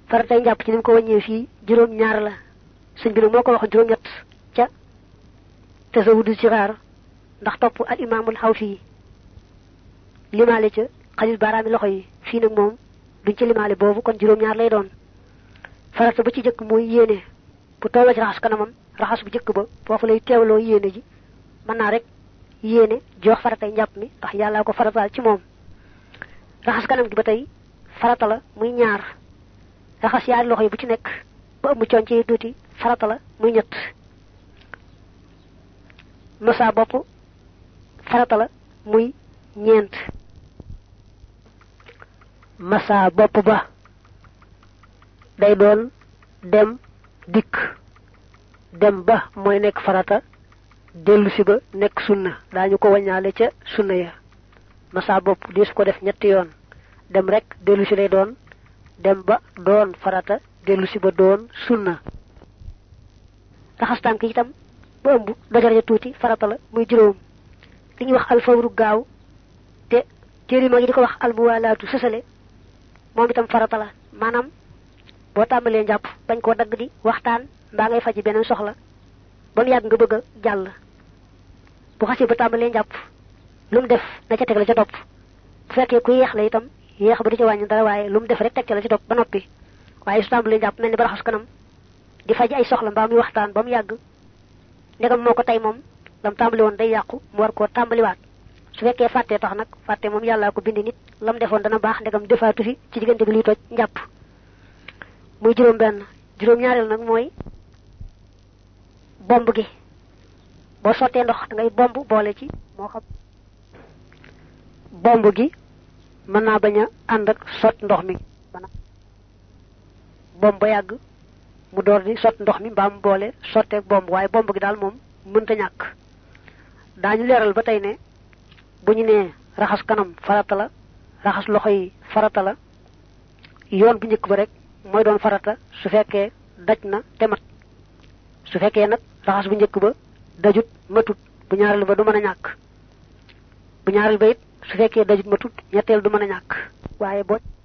faratay njàpp ci nim ko wàññee fii juróom ñaar la sëñ bi nag moo ko wax juróom ñett ca tasawudu sixaar ndax topp al imaamul Xawfi limaale ca xalis baaraami loxo yi fii nag moom duñ ci limaale boobu kon juróom ñaar lay doon farata ba ci jëkk mooy yéene bu tolloo ci raxas kanamam raxas bu jëkk ba foofu lay teewloo yéene ji mën naa rek yéene jox faratay njàpp mi ndax yàllaa ko farataal ci moom raxas kanam gi ba tey farata la muy ñaar raxas yaari loxo yi bu ci nekk ba ëmb coon ci tuuti farata la muy ñett masa bopp farata la muy ñeent masa bopp ba day doon dem dikk dem ba mooy nekk farata dellu si ba nekk sunna daañu ko waññaale ca sunna ya masa bopp di su ko def ñetti yoon dem rek dellu si lay doon dem ba doon farata dellu si ba doon sunna raxas tànk itam ba ëmb dojar ja tuuti farata la muy juróom li ñuy wax alfawru gaaw te téere mag yi di ko wax almuwalaatu sësale moom itam farata la maanaam boo tàmbalee njàpp bañ koo dagg di waxtaan mbaa ngay faji beneen soxla ba mu yàgg nga bëgg a jàll bu xasee ba tàmbalee njàpp lu mu def na ca teg la ca topp bu fekkee ku yeex la itam yeex ba du ca wàññi dara waaye lu mu def rek teg ca la ca topp ba noppi waaye su tàmbalee njàpp mel ni ba raxas kanam di faji ay soxla mbaa muy waxtaan ba mu yàgg ndegam moo ko tey moom lam tàmbali woon day yàqu mu war koo tàmbaliwaat su fekkee fàttee tax nag fàtte moom yàllaa ko bindi nit lam defoon dana baax ndegam defaatu fi ci diggante bi luy toj njàpp muy juróom benn juróom ñaareel nag mooy bomb gi boo sottee ndox da ngay bomb boole ci moo xam bomb gi mën naa bañ a ànd ak sot ndox mi bomb ba yàgg mu door di sot ndox mi mbaa mu boole sotteeg bomb waaye bomb gi daal moom mënta ñàkk daañu leeral ba tey ne bu ñu nee raxas kanam farata la raxas loxo yi farata la yoon bu njëkk ba rek mooy doon farata su fekkee daj na te mat su fekkee nag raxas bu njëkk ba dajut matut bu ñaareel ba du mën a ñàkk bu ñaareel ba it su fekkee dajut matut ñetteel du mën a ñàkk waaye boo